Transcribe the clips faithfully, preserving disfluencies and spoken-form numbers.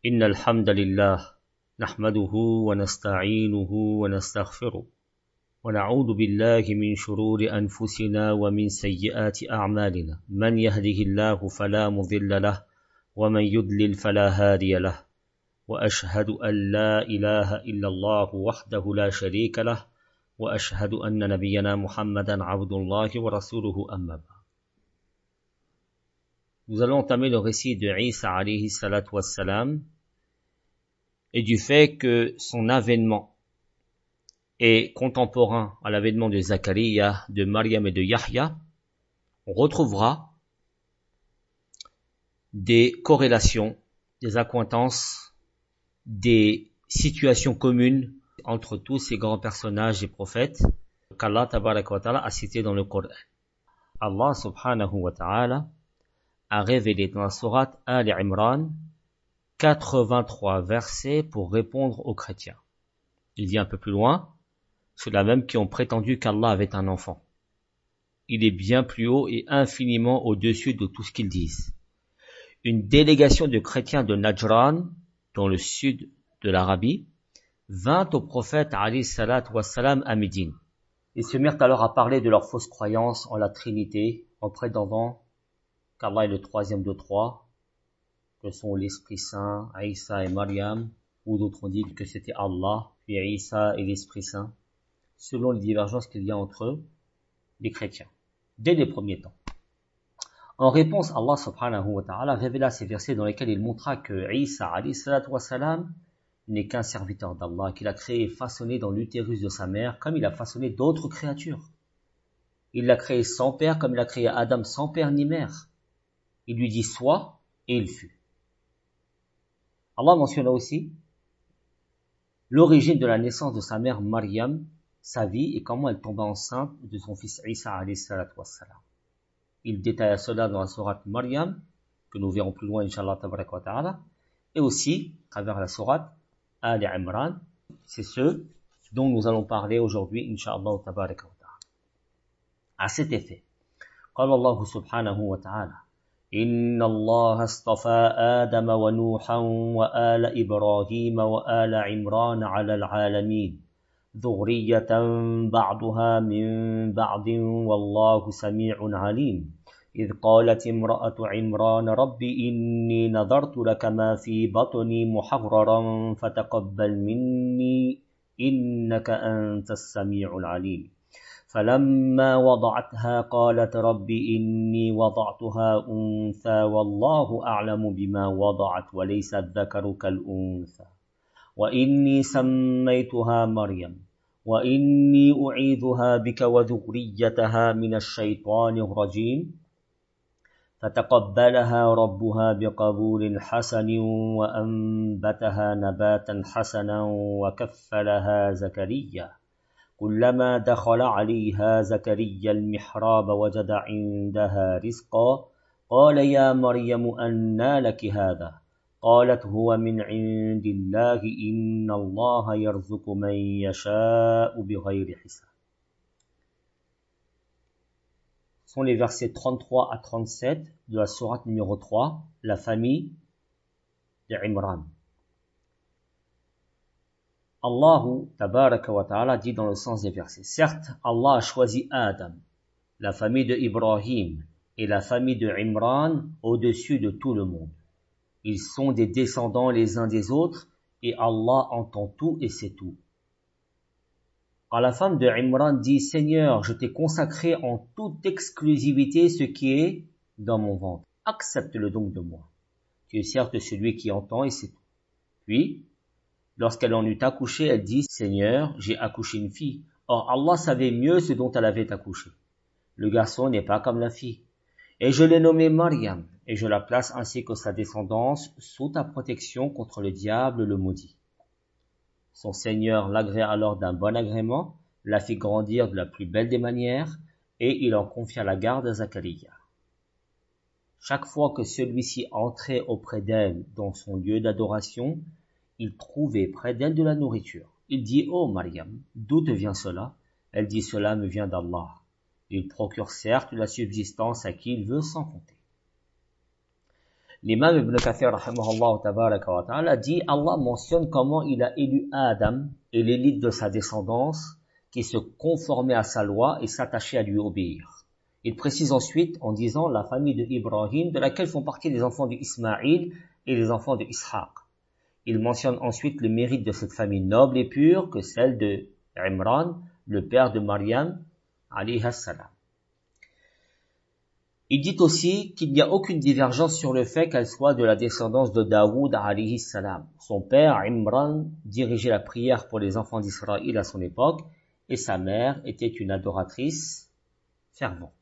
إن الحمد لله نحمده ونستعينه ونستغفره ونعوذ بالله من شرور أنفسنا ومن سيئات أعمالنا من يهده الله فلا مضل له ومن يضلل فلا هادي له وأشهد أن لا إله إلا الله وحده لا شريك له وأشهد أن نبينا محمدا عبد الله ورسوله أما بعد. Nous allons entamer le récit de Isa alayhi salatu wassalam et du fait que son avènement est contemporain à l'avènement de Zachariah, de Maryam et de Yahya. On retrouvera des corrélations, des accointances, des situations communes entre tous ces grands personnages et prophètes qu'Allah tabaraka wa ta'ala a cités dans le Coran. Allah subhanahu wa ta'ala a révélé dans la sourate Al-Imran quatre-vingt-trois versets pour répondre aux chrétiens. Il dit un peu plus loin, ceux-là même qui ont prétendu qu'Allah avait un enfant. Il est bien plus haut et infiniment au-dessus de tout ce qu'ils disent. Une délégation de chrétiens de Najran, dans le sud de l'Arabie, vint au prophète alayhi salatu wassalam à Médine. Ils se mirent alors à parler de leur fausse croyance en la Trinité, en prétendant qu'Allah est le troisième de trois, que sont l'Esprit Saint, Isa et Maryam, ou d'autres ont dit que c'était Allah, puis Isa et l'Esprit Saint, selon les divergences qu'il y a entre eux, les chrétiens, dès les premiers temps. En réponse, Allah subhanahu wa ta'ala révéla ces versets dans lesquels il montra que Isa alayhi salatu wassalam n'est qu'un serviteur d'Allah, qu'il a créé et façonné dans l'utérus de sa mère, comme il a façonné d'autres créatures. Il l'a créé sans père, comme il a créé Adam sans père ni mère. Il lui dit sois, et il fut. Allah mentionna aussi l'origine de la naissance de sa mère Maryam, sa vie et comment elle tomba enceinte de son fils Isa alayhi salatu wassalam. Il détailla cela dans la sourate Maryam, que nous verrons plus loin, Inch'Allah tabaraka wa ta'ala, et aussi, à travers la sourate Al-Imran, c'est ce dont nous allons parler aujourd'hui, Inch'Allah tabaraka wa ta'ala. À cet effet, قال الله سبحانه وتعالى إن الله اصطفى آدم ونوحا وآل إبراهيم وآل عمران على العالمين ذرية بعضها من بعض والله سميع عليم إذ قالت امرأة عمران رب إني نذرت لك ما في بطني محررا فتقبل مني إنك أنت السميع العليم فلما وضعتها قالت رب إني وضعتها أنثى والله أعلم بما وضعت وليس الذكر كالأنثى وإني سميتها مريم وإني أعيذها بك وذريتها من الشيطان الرجيم فتقبلها ربها بقبول حسن وأنبتها نباتا حسنا وكفلها زكريا كلما دخل عليها زكريا المحراب وجد عندها رزقا قال يا مريم أنى لك هذا قالت هو من عند الله إن الله يرزق من يشاء بغير حساب. Ce sont les versets trente-trois à trente-sept de la sourate numéro trois, la famille de Imran. Allah tabaraka wa ta'ala dit dans le sens des versets, certes, Allah a choisi Adam, la famille de Ibrahim et la famille de Imran au-dessus de tout le monde. Ils sont des descendants les uns des autres et Allah entend tout et sait tout. Quand la femme de Imran dit, Seigneur, je t'ai consacré en toute exclusivité ce qui est dans mon ventre. Accepte-le donc de moi. Tu es certes celui qui entend et sait tout. Puis, lorsqu'elle en eut accouché, elle dit, Seigneur, j'ai accouché une fille. Or, Allah savait mieux ce dont elle avait accouché. Le garçon n'est pas comme la fille. Et je l'ai nommée Maryam, et je la place ainsi que sa descendance sous ta protection contre le diable le maudit. Son Seigneur l'agrée alors d'un bon agrément, la fit grandir de la plus belle des manières, et il en confia la garde à Zachariah. Chaque fois que celui-ci entrait auprès d'elle dans son lieu d'adoration, il trouvait près d'elle de la nourriture. Il dit, ô Maryam, d'où te vient cela? Elle dit, cela me vient d'Allah. Il procure certes la subsistance à qui il veut sans compter. L'imam Ibn Kathir, rahimahullah tabaraka wa ta'ala, dit, Allah mentionne comment il a élu Adam et l'élite de sa descendance qui se conformait à sa loi et s'attachait à lui obéir. Il précise ensuite en disant la famille de Ibrahim, de laquelle font partie les enfants d'Ismaïl et les enfants de Ishaq. Il mentionne ensuite le mérite de cette famille noble et pure que celle de Imran, le père de Maryam, alayha salam. Il dit aussi qu'il n'y a aucune divergence sur le fait qu'elle soit de la descendance de Daoud alayhi salam. Son père, Imran, dirigeait la prière pour les enfants d'Israël à son époque et sa mère était une adoratrice fervente.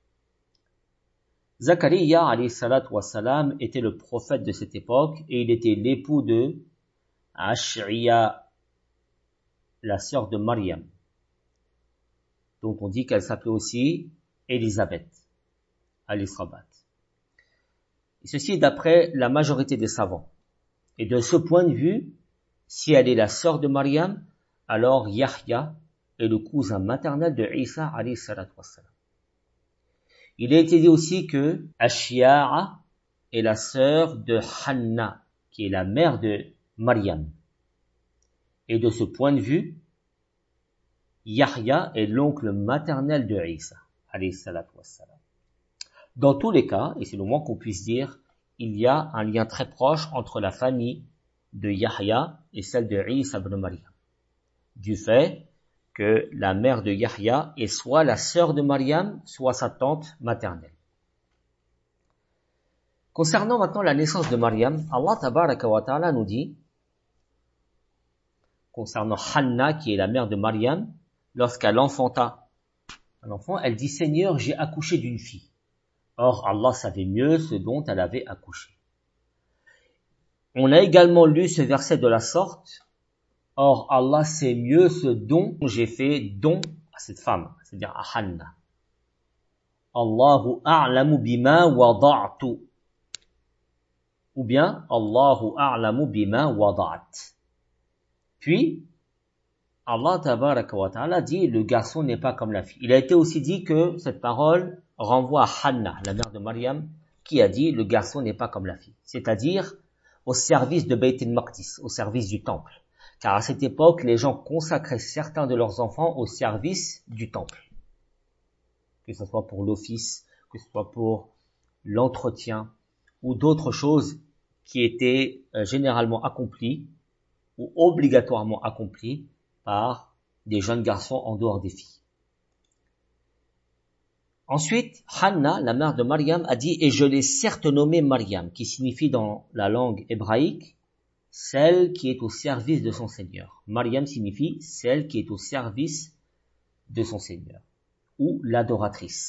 Zachariah alayhi salatu wa salam était le prophète de cette époque et il était l'époux de Ash'ia, la sœur de Maryam, dont on dit qu'elle s'appelait aussi Élisabeth. Al-Israbat. Et ceci d'après la majorité des savants. Et de ce point de vue, si elle est la sœur de Maryam, alors Yahya est le cousin maternel de Isa alayhi salatu wassalam. Il a été dit aussi que Ashiya'a est la sœur de Hanna, qui est la mère de Maryam. Et de ce point de vue, Yahya est l'oncle maternel de Isa alayhi salatu wassalam. Dans tous les cas, et c'est le moins qu'on puisse dire, il y a un lien très proche entre la famille de Yahya et celle de Isa ibn Maryam. Du fait que la mère de Yahya est soit la sœur de Maryam, soit sa tante maternelle. Concernant maintenant la naissance de Maryam, Allah tabaraka wa ta'ala nous dit, concernant Hanna qui est la mère de Maryam, lorsqu'elle enfanta un enfant, elle dit, Seigneur, j'ai accouché d'une fille. Or, Allah savait mieux ce dont elle avait accouché. On a également lu ce verset de la sorte. Or, Allah sait mieux ce dont j'ai fait don à cette femme, c'est-à-dire à Hanna. Allahu a'lamu bima wada'tu. Ou bien, Allahu a'lamu bima wada'at. Puis, Allah tabaraka wa ta'ala dit, le garçon n'est pas comme la fille. Il a été aussi dit que cette parole renvoie à Hanna, la mère de Maryam, qui a dit, le garçon n'est pas comme la fille. C'est-à-dire, au service de Bayt al-Maqdis, au service du temple. Car à cette époque, les gens consacraient certains de leurs enfants au service du temple. Que ce soit pour l'office, que ce soit pour l'entretien, ou d'autres choses qui étaient euh, généralement accomplies, ou obligatoirement accomplies, par des jeunes garçons en dehors des filles. Ensuite, Hanna, la mère de Maryam, a dit « Et je l'ai certes nommée Maryam », qui signifie dans la langue hébraïque « celle qui est au service de son Seigneur ». Maryam signifie « celle qui est au service de son Seigneur » ou « l'adoratrice ».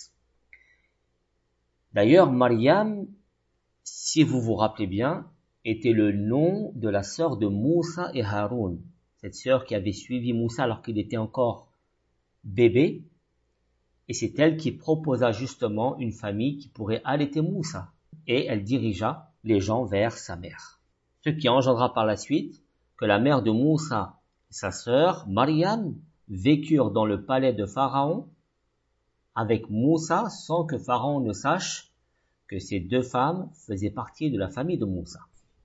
D'ailleurs, Maryam, si vous vous rappelez bien, était le nom de la sœur de Moussa et Haroun. Cette sœur qui avait suivi Moussa alors qu'il était encore bébé, et c'est elle qui proposa justement une famille qui pourrait allaiter Moussa, et elle dirigea les gens vers sa mère. Ce qui engendra par la suite que la mère de Moussa et sa sœur, Maryam, vécurent dans le palais de Pharaon avec Moussa sans que Pharaon ne sache que ces deux femmes faisaient partie de la famille de Moussa.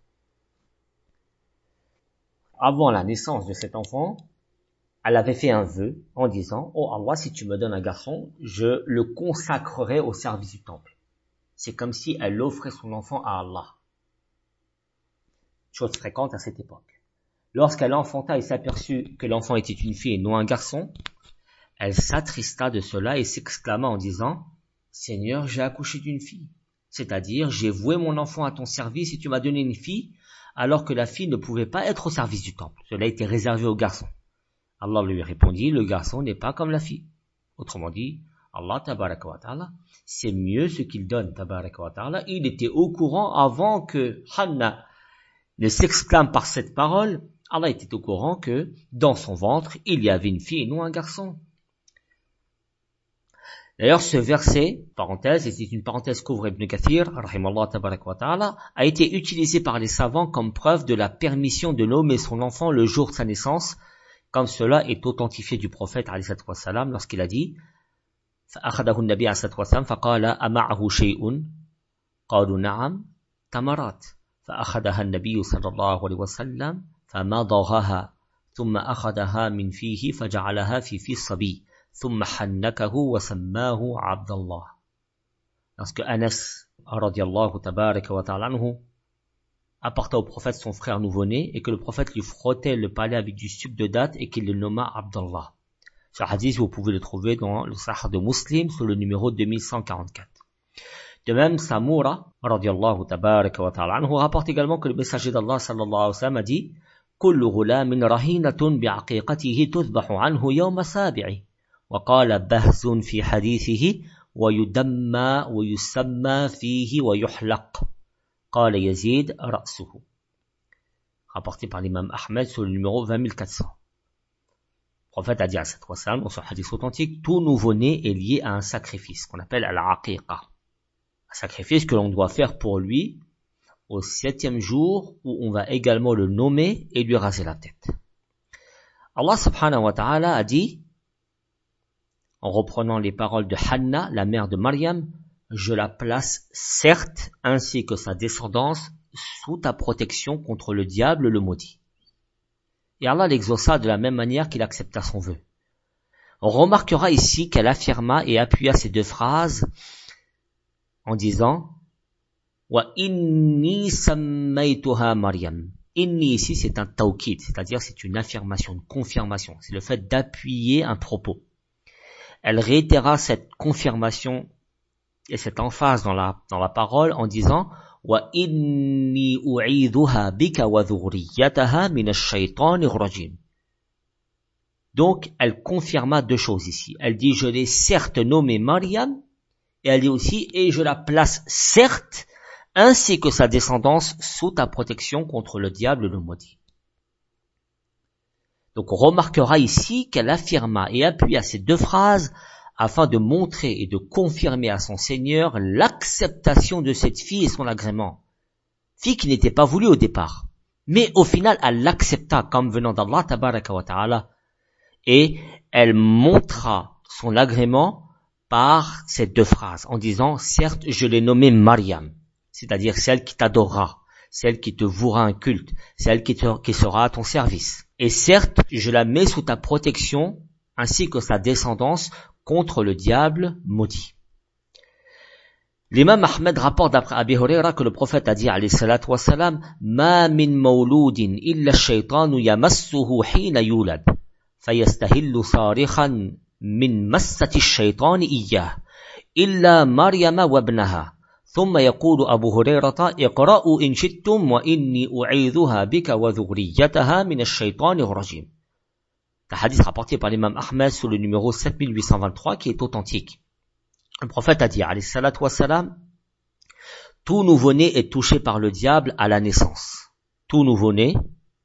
Avant la naissance de cet enfant, elle avait fait un vœu en disant « Oh Allah, si tu me donnes un garçon, je le consacrerai au service du temple. » C'est comme si elle offrait son enfant à Allah. Chose fréquente à cette époque. Lorsqu'elle enfanta et s'aperçut que l'enfant était une fille et non un garçon, elle s'attrista de cela et s'exclama en disant « Seigneur, j'ai accouché d'une fille. » C'est-à-dire, j'ai voué mon enfant à ton service et tu m'as donné une fille, alors que la fille ne pouvait pas être au service du temple. Cela était réservé au garçon. Allah lui répondit, le garçon n'est pas comme la fille. Autrement dit, Allah tabaraka wa ta'ala, c'est mieux ce qu'il donne tabaraka wa ta'ala. Il était au courant avant que Hanna ne s'exclame par cette parole. Allah était au courant que dans son ventre, il y avait une fille et non un garçon. D'ailleurs, ce verset, parenthèse, et c'est une parenthèse qu'ouvre Ibn Kathir, rahimallah tabaraka wa ta'ala, a été utilisé par les savants comme preuve de la permission de nommer son enfant le jour de sa naissance, comme cela est authentifié du prophète alayhi salatu wa salam lorsqu'il a dit فأخذه النبي عليه الصلاة والسلام فقال أمعه شيء قالوا نعم تمرات فأخذها النبي صلى الله عليه وسلم فمضغها ثم أخذها من فيه فجعلها في في الصبي ثم حنكه وسماه عبد الله. Lorsque Anas radiyallahu tabaraka wa ta'ala anhu apporta au prophète son frère nouveau-né et que le prophète lui frottait le palais avec du sucre de date et qu'il le nomma Abdallah. Ce hadith, vous pouvez le trouver dans le Sahih de Muslim sur le numéro deux mille cent quarante-quatre. De même, Samura, radiyallahu tabaraka wa ta'ala anhu, rapporte également que le messager d'Allah sallallahu alayhi wa sallam a dit كل غلام رهينة بعقيقته تذبح عنه يوم سابع. وقال بهز في حديثه ويدمى ويسمى فيه ويحلق. قال يزيد رأسه. Rapporté par l'imam Ahmed sur le numéro vingt mille quatre cents. Le prophète a dit à cette fois dans son hadith authentique, tout nouveau-né est lié à un sacrifice qu'on appelle al-aqiqa. Un sacrifice que l'on doit faire pour lui au septième jour où on va également le nommer et lui raser la tête. Allah subhanahu wa ta'ala a dit, en reprenant les paroles de Hanna, la mère de Maryam, je la place certes ainsi que sa descendance sous ta protection contre le diable le maudit. Et Allah l'exauça de la même manière qu'il accepta son vœu. On remarquera ici qu'elle affirma et appuya ces deux phrases en disant wa inni sammaytuha Maryam. Inni ici c'est un tawkid, c'est-à-dire c'est une affirmation, une confirmation. C'est le fait d'appuyer un propos. Elle réitéra cette confirmation et cette emphase dans la, dans la parole en disant wa inni u'idhuha bika wa dhurriyyataha min ash-shaytanir rajim. Donc elle confirma deux choses ici. Elle dit je l'ai certes nommée Maryam et elle dit aussi et je la place certes ainsi que sa descendance sous ta protection contre le diable le maudit. Donc on remarquera ici qu'elle affirma et appuya ces deux phrases afin de montrer et de confirmer à son Seigneur l'acceptation de cette fille et son agrément. Fille qui n'était pas voulue au départ. Mais au final, elle l'accepta comme venant d'Allah tabaraka wa ta'ala. Et elle montra son agrément par ces deux phrases en disant, certes, je l'ai nommée Maryam. C'est-à-dire celle qui t'adorera, celle qui te vouera un culte, celle qui, te, qui sera à ton service. Et certes, je la mets sous ta protection, ainsi que sa descendance, contre le diable maudit. L'imam Ahmed rapporte d'après Abi Huraira que le prophète a dit, alayhi salatu wa salam, ma min mawloudin illa shaytanu yamassuhu hina yulad, fayastahillu sarikhan min massati shaytani iyyah, illa Maryama wabnaha. ثم يقول أبو هريرة اقرأوا إن شئتم وإني أعيذها بك وذريتها من الشيطان الرجيم. Le hadith rapporté par l'imam Ahmed sur le numéro sept mille huit cent vingt-trois qui est authentique. Le prophète a dit, alayhi salatu wa salam, tout nouveau-né est touché par le diable à la naissance. Tout nouveau-né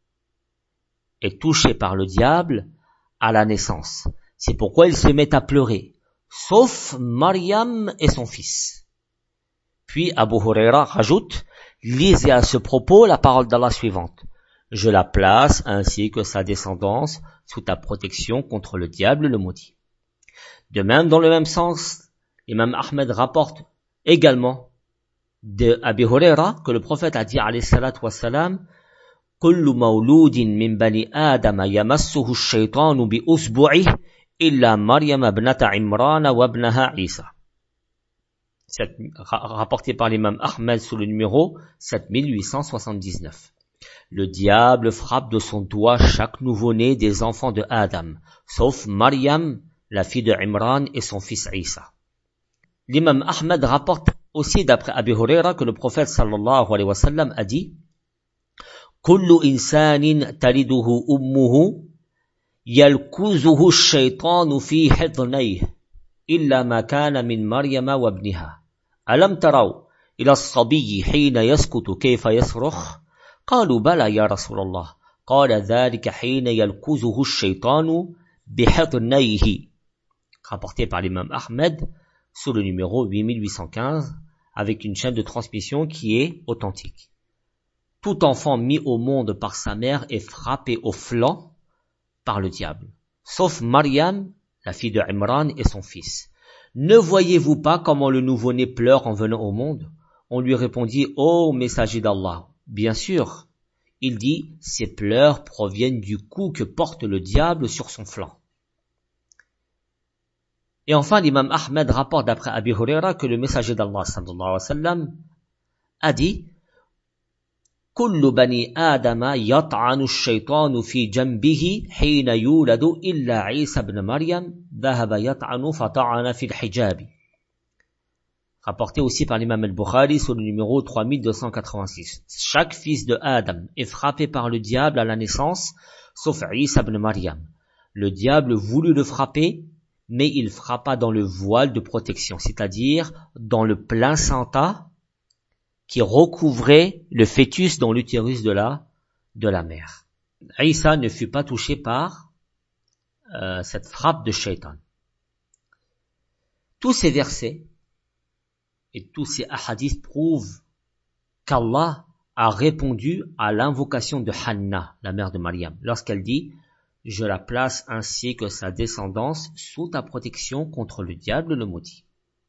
est touché par le diable à la naissance. C'est pourquoi il se met à pleurer, sauf Maryam et son fils. Puis Abu Huraira rajoute, lisez à ce propos la parole d'Allah suivante. Je la place ainsi que sa descendance sous ta protection contre le diable le maudit. De même, dans le même sens, l'imam Ahmed rapporte également de Abi Huraira que le prophète a dit alayhi salatu wa salam, kullu mawludin min bani Adam yamassuhu ash-shaytanu bi usbu'ihi illa Maryam ibnata Imran wa ibnaha Isa. C'est rapporté par l'imam Ahmed sous le numéro sept mille huit cent soixante-dix-neuf. Le diable frappe de son doigt chaque nouveau-né des enfants de Adam, sauf Maryam, la fille de Imran et son fils Isa. L'imam Ahmed rapporte aussi d'après Abi Huraira que le prophète sallallahu alayhi wa sallam a dit kullu insanin taliduhu ummuhu yalkuzuhu ash-shaytanu fi hidnayhi illa ma kana min Maryama wa ibniha alam taraw ila as-sabiyyi hina yaskutu kayfa yasrukh qalu bala ya Rasulallah qala dhalika hina yalkuzuhu ash-shaytanu bi hidnayhi. Rapporté par l'imam Ahmed sur le numéro huit mille huit cent quinze avec une chaîne de transmission qui est authentique. Tout enfant mis au monde par sa mère est frappé au flanc par le diable, sauf Maryam, la fille de Imran et son fils. Ne voyez-vous pas comment le nouveau-né pleure en venant au monde? On lui répondit, ô messager d'Allah, bien sûr. Il dit, ces pleurs proviennent du coup que porte le diable sur son flanc. Et enfin, l'imam Ahmed rapporte d'après Abi Huraira que le messager d'Allah sallallahu alayhi wa sallam a dit, كل بني آدم يطعن الشيطان في جنبه حين يولد إلا عيسى بن مريم ذهب يطعن فطعن في الحجاب. Rapporté aussi par l'imam al-Bukhari sur le numéro trois mille deux cent quatre-vingt-six. Chaque fils de Adam est frappé par le diable à la naissance, sauf Isa ibn Maryam. Le diable voulut le frapper, mais il frappa dans le voile de protection, c'est-à-dire dans le placenta qui recouvrait le fœtus dans l'utérus de la, de la mère. Isa ne fut pas touché par euh, cette frappe de Shaitan. Tous ces versets et tous ces hadiths prouvent qu'Allah a répondu à l'invocation de Hanna, la mère de Maryam, lorsqu'elle dit « Je la place ainsi que sa descendance sous ta protection contre le diable le maudit. »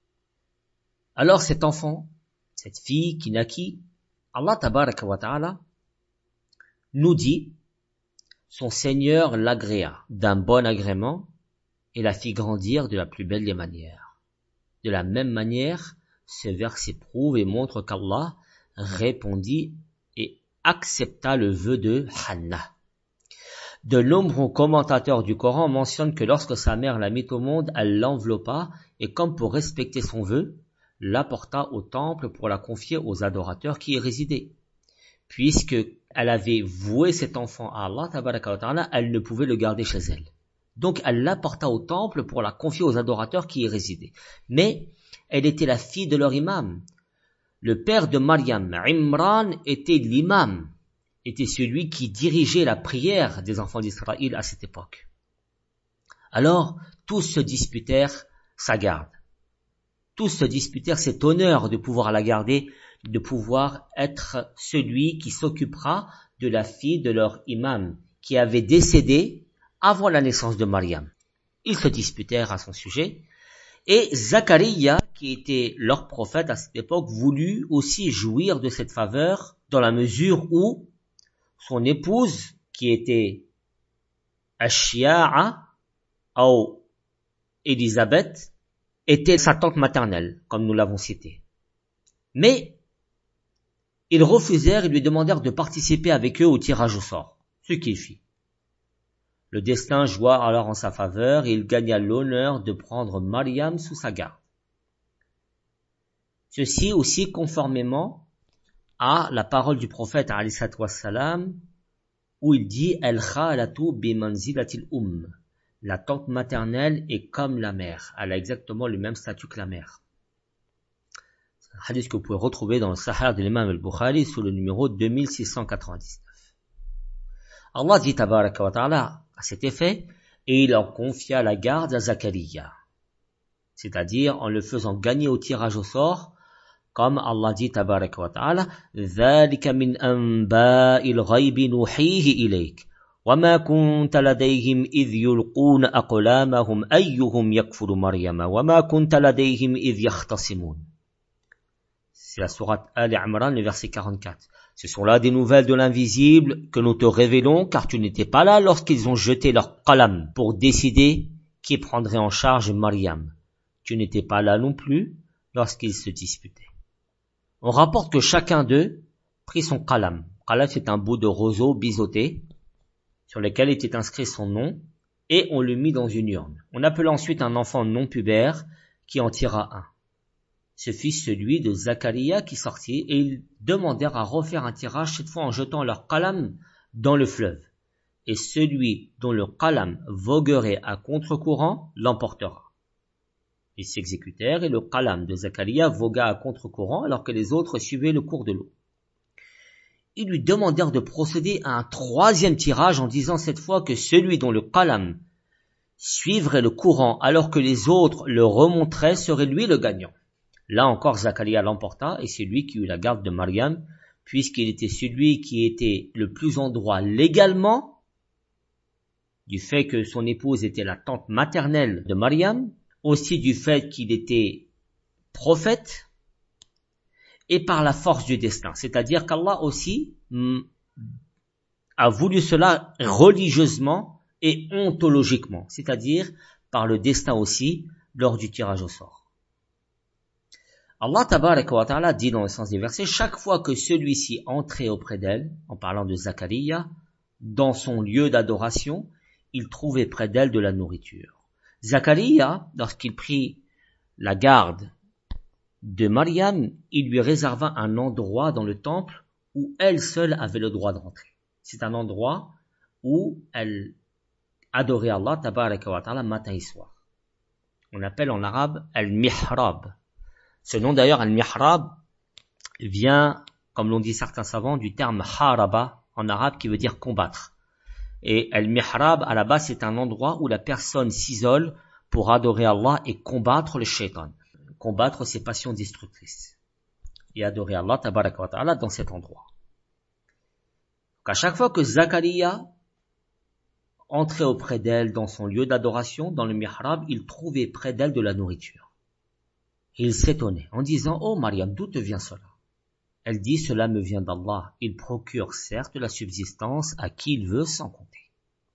Alors cet enfant, cette fille qui naquit, Allah tabaraka wa ta'ala nous dit « Son Seigneur l'agréa d'un bon agrément et la fit grandir de la plus belle des manières. » De la même manière, ce verset prouve et montre qu'Allah répondit et accepta le vœu de Hanna. De nombreux commentateurs du Coran mentionnent que lorsque sa mère la mit au monde, elle l'enveloppa et comme pour respecter son vœu, l'apporta au temple pour la confier aux adorateurs qui y résidaient. Puisque elle avait voué cet enfant à Allah, tabaraka wa ta'ala, elle ne pouvait le garder chez elle. Donc elle l'apporta au temple pour la confier aux adorateurs qui y résidaient. Mais elle était la fille de leur imam. Le père de Maryam, Imran, était l'imam, était celui qui dirigeait la prière des enfants d'Israël à cette époque. Alors, tous se disputèrent sa garde. Tous se disputèrent cet honneur de pouvoir la garder, de pouvoir être celui qui s'occupera de la fille de leur imam, qui avait décédé avant la naissance de Maryam. Ils se disputèrent à son sujet, et Zacharia, qui était leur prophète à cette époque, voulut aussi jouir de cette faveur dans la mesure où son épouse, qui était Ashia'a ou Élisabeth, était sa tante maternelle, comme nous l'avons cité. Mais ils refusèrent et lui demandèrent de participer avec eux au tirage au sort, ce qu'il fit. Le destin joua alors en sa faveur et il gagna l'honneur de prendre Maryam sous sa garde. Ceci aussi conformément à la parole du prophète alayhi salatu wassalam où il dit « El-khalatu bimanzilatil umm » La tante maternelle est comme la mère. Elle a exactement le même statut que la mère. C'est un hadith que vous pouvez retrouver dans le Sahih de l'imam al-Bukhari sous le numéro deux mille six cent quatre-vingt-dix-neuf. Allah dit tabaraka wa ta'ala à cet effet, et il en confia la garde à Zacharia, c'est-à-dire en le faisant gagner au tirage au sort, comme Allah dit tabaraka wa ta'ala, ذَلِكَ مِنْ أَنْبَاءِ الْغَيْبِ نُوحِيهِ إِلَيْكَ وَمَا كُنْتَ لَدَيْهِمْ إِذْ يُلْقُونَ أَقْلَامَهُمْ أَيُّهُمْ يَكْفُرُ مَرْيَمَ وَمَا كُنْتَ لَدَيْهِمْ إِذْ يَخْتَصِمُونَ. C'est la sourate Al-Imran, le verset quarante-quatre. Ce sont là des nouvelles de l'invisible que nous te révélons, car tu n'étais pas là lorsqu'ils ont jeté leur qalam pour décider qui prendrait en charge Maryam. Tu n'étais pas là non plus lorsqu'ils se disputaient. On rapporte que chacun d'eux prit son qalam. Qalam, c'est un bout de roseau biseauté sur lequel était inscrit son nom et on le mit dans une urne. On appela ensuite un enfant non pubère qui en tira un. Ce fut celui de Zacharia qui sortit et ils demandèrent à refaire un tirage, cette fois en jetant leur qalam dans le fleuve. Et celui dont le qalam voguerait à contre-courant l'emportera. Ils s'exécutèrent et le qalam de Zacharia vogua à contre-courant alors que les autres suivaient le cours de l'eau. Ils lui demandèrent de procéder à un troisième tirage en disant cette fois que celui dont le qalam suivrait le courant alors que les autres le remonteraient serait lui le gagnant. Là encore, Zacharia l'emporta et c'est lui qui eut la garde de Maryam, puisqu'il était celui qui était le plus en droit légalement, du fait que son épouse était la tante maternelle de Maryam, aussi du fait qu'il était prophète, et par la force du destin. C'est-à-dire qu'Allah aussi mm, a voulu cela religieusement et ontologiquement, c'est-à-dire par le destin aussi lors du tirage au sort. Allah tabaraka wa ta'ala dit dans le sens des versets, chaque fois que celui-ci entrait auprès d'elle, en parlant de Zakaria, dans son lieu d'adoration, il trouvait près d'elle de la nourriture. Zakaria, lorsqu'il prit la garde de Maryam, il lui réserva un endroit dans le temple où elle seule avait le droit de rentrer. C'est un endroit où elle adorait Allah tabaraka wa ta'ala matin et soir. On appelle en arabe al-mihrab. Ce nom d'ailleurs, al-mihrab, vient, comme l'ont dit certains savants, du terme haraba en arabe qui veut dire combattre. Et al-mihrab, à la base, c'est un endroit où la personne s'isole pour adorer Allah et combattre le shaitan. Combattre ses passions destructrices. Et adorer Allah, tabaraka wa ta'ala, dans cet endroit. Donc, à chaque fois que Zakaria entrait auprès d'elle dans son lieu d'adoration, dans le mihrab, il trouvait près d'elle de la nourriture. Il s'étonnait en disant « Oh Maryam, d'où te vient cela ?» Elle dit « Cela me vient d'Allah. Il procure certes la subsistance à qui il veut sans compter. »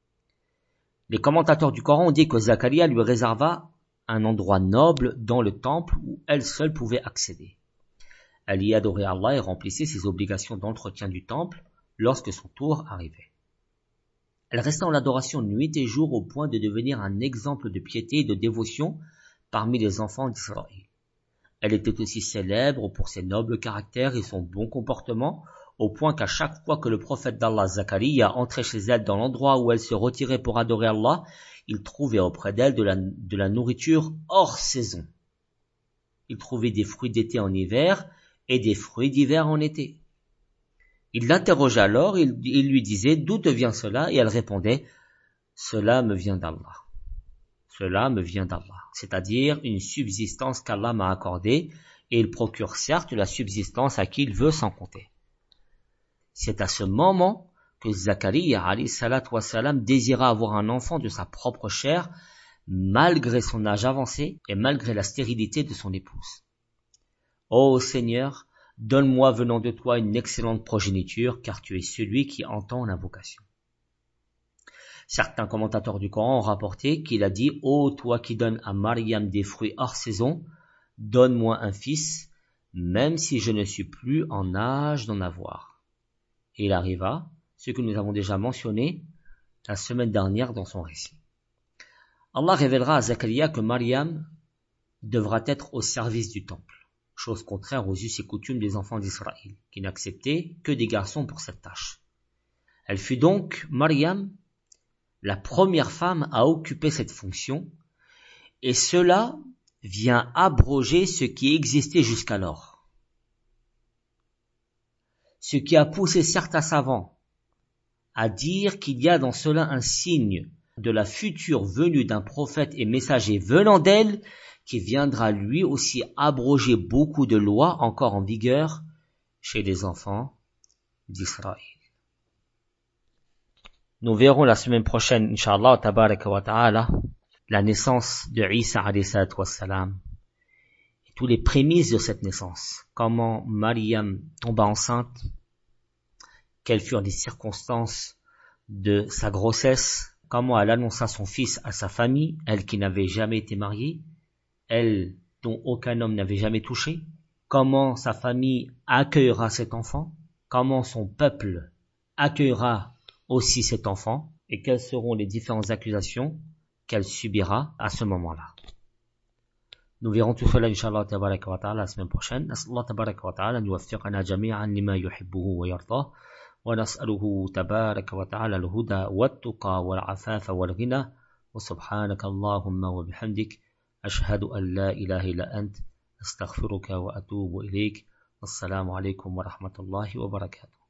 Les commentateurs du Coran ont dit que Zakaria lui réserva un endroit noble dans le temple où elle seule pouvait accéder. Elle y adorait Allah et remplissait ses obligations d'entretien du temple lorsque son tour arrivait. Elle restait en adoration nuit et jour au point de devenir un exemple de piété et de dévotion parmi les enfants d'Israël. Elle était aussi célèbre pour ses nobles caractères et son bon comportement, au point qu'à chaque fois que le prophète d'Allah, Zakaria, entrait chez elle dans l'endroit où elle se retirait pour adorer Allah, il trouvait auprès d'elle de la, de la nourriture hors saison. Il trouvait des fruits d'été en hiver et des fruits d'hiver en été. Il l'interrogeait alors, il, il lui disait « D'où te vient cela ?» Et elle répondait « Cela me vient d'Allah. Cela me vient d'Allah. » C'est-à-dire une subsistance qu'Allah m'a accordée, et il procure certes la subsistance à qui il veut sans compter. C'est à ce moment que Zakaria alayhi salatu wassalam désira avoir un enfant de sa propre chair, malgré son âge avancé et malgré la stérilité de son épouse. Ô Seigneur, donne-moi venant de toi une excellente progéniture, car tu es celui qui entend l'invocation. Certains commentateurs du Coran ont rapporté qu'il a dit « Ô toi qui donnes à Maryam des fruits hors saison, donne-moi un fils, même si je ne suis plus en âge d'en avoir. » Et il arriva, ce que nous avons déjà mentionné la semaine dernière dans son récit. Allah révélera à Zakaria que Maryam devra être au service du temple, chose contraire aux us et coutumes des enfants d'Israël, qui n'acceptaient que des garçons pour cette tâche. Elle fut donc, Maryam, la première femme à occuper cette fonction, et cela vient abroger ce qui existait jusqu'alors. Ce qui a poussé certains savants à dire qu'il y a dans cela un signe de la future venue d'un prophète et messager venant d'elle, qui viendra lui aussi abroger beaucoup de lois encore en vigueur chez les enfants d'Israël. Nous verrons la semaine prochaine, Inch'Allah, tabaraka wa ta'ala, la naissance de Isa alayhi salatu wassalam, et tous les prémices de cette naissance. Comment Maryam tomba enceinte, quelles furent les circonstances de sa grossesse, comment elle annonça son fils à sa famille, elle qui n'avait jamais été mariée, elle dont aucun homme n'avait jamais touché, comment sa famille accueillera cet enfant, comment son peuple accueillera aussi cet enfant, et quelles seront les différentes accusations qu'elle subira à ce moment-là. Nous verrons tout cela, Inch'Allah, tabaraka wa ta'ala, la semaine prochaine. Nas'Allah, tabaraka wa ta'ala, nuwaffiqana jami'an lima yuhibbuhu wa yardah, wa nas'aluhu, tabaraka wa ta'ala, al-huda, wa-tuqa, wal-afafa, wal-ghina, wa subhanaka Allahumma wa bihamdik, ashhadu an la ilaha illa ant, astaghfiruka wa atubu ilayk. Assalamu alaikum wa rahmatullahi wa barakatuh.